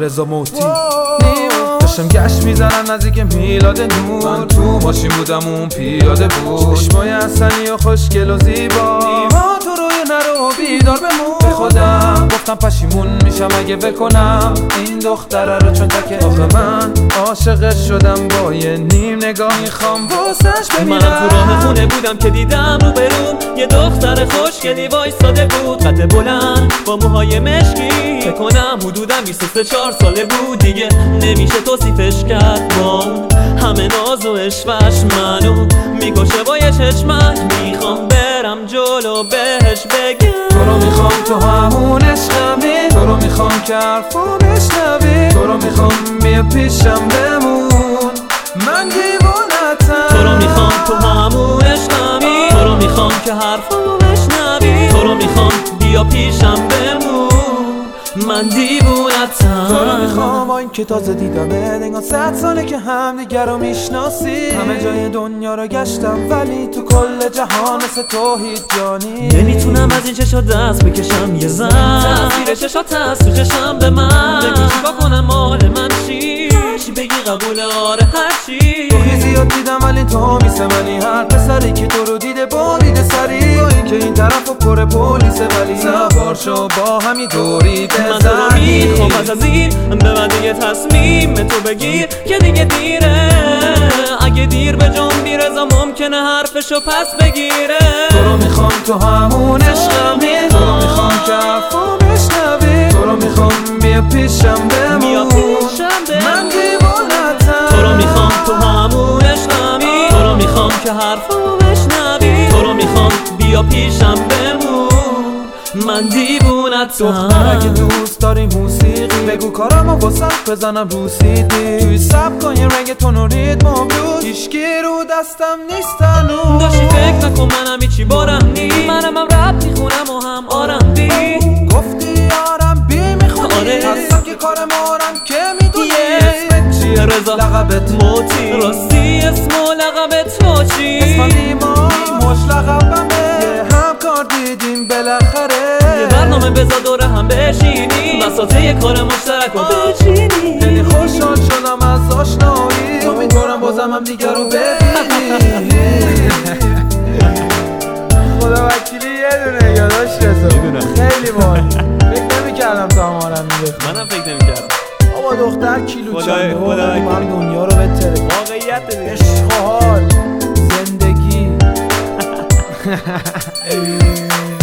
رضا موتی. داشتم گشت میزنم نزدیک میلاد نور، من تو ماشین بودم اون پیاده بود. چشمای حسنی و خوشگل و زیبا، نیما تو روی نرو بیدار بمون. به خودم گفتم پشیمون میشم اگه بکنم این دختره رو، چون تکه آخه من عاشقش شدم با یه نیم نگاه میخوام واسش بمیرم. منم تو راه خونه بودم که دیدم رو برون یه دختر خوشگلی وایساده بود، قد بلند با موهای مشکی، فکر کنم حدودم 23-4 ساله بود. دیگه نمیشه توصیفش کرد با اون همه ناز و عشقش، منو میکشه با یه چشمک. میخوام برم جلو بهش بگم تو رو میخوام، تو همون عشقمی، تو رو میخوام که حرفو بشنوی، تو رو میخوام بیا پیشم بمون، من دیوونتم. تو رو میخوام، تو همون عشقمی، تو رو میخوام که حرفو بشنوی، تو رو میخوام بیا پیشم بمون، من دیوونتم. تو رو میخوام با این که تازه دیدمه، نگاه 100 ساله که هم دیگر رو میشناسی. همه جای دنیا رو گشتم ولی تو کل جهان مثل تو هیچ جانی. نمیتونم از این چشا دست بکشم، یه زن تاثیر چشات هست تو چشم به من. بگو چیکار کنم مال من چی بگی قبول آره هرچی. تو زیاد دیدم ولی تو میسمنی، هر پسری که تو رو دیده بریده سری، با این که این طرف و پر پلیسه ولی سوار شو با همی دوری بزنی. من تو رو میخوام پس از این به من دیگه تصمیم تو بگیر که دیگه دیره. اگه دیر به جام بیرزا ممکنه حرفشو پس بگیره. تو رو میخوام، تو همون عشقمی، تو رو میخوام که حرفو بشنوی، تو رو میخوام بیا پیشم بمون، من دیوونتم. تو رو میخوام، تو همون عشقمی، تو رو میخوام که حرفو بشنوی، تو رو میخوام بیا پیشم بمون، من دیوونتم. دختر اگه دوست داری موسیقی بگو کارمو واسه بزنم رو سیدی، توی سب کن یه رنگ تون و ریتم و بلوز، هیچکی رو دستم نیست هنوز. داشتی فکر نکن منم هیچی بارم نی، منم هم رپ میخونم و هم آرم بی. گفتی آرم بی میخونی، آره هستم که کار مارم که میدونی. اسمت چیه رضا؟ لقبت موتی. راستی اسم و لقبت تو چی؟ اسمم نیما، نیماش لقبمه. یه همکار دیدیم بالاخره، یه برنامه بذار دوره هم بشینی، بساطه یه کار مشترک رو بچینی. خیلی خوشحال شدم از آشنایی، امیدوارم بازم هم دیگر رو ببینی. خدا وکیلی یه دونه یاداش رسو، خیلی باحال. فکر نمی‌کردم تا مارم میگه، منم فکر نمی‌کردم. بابا دختر کیلو چنده و خدا من دنیا رو بتره. واقعیت عشق و حال زندگی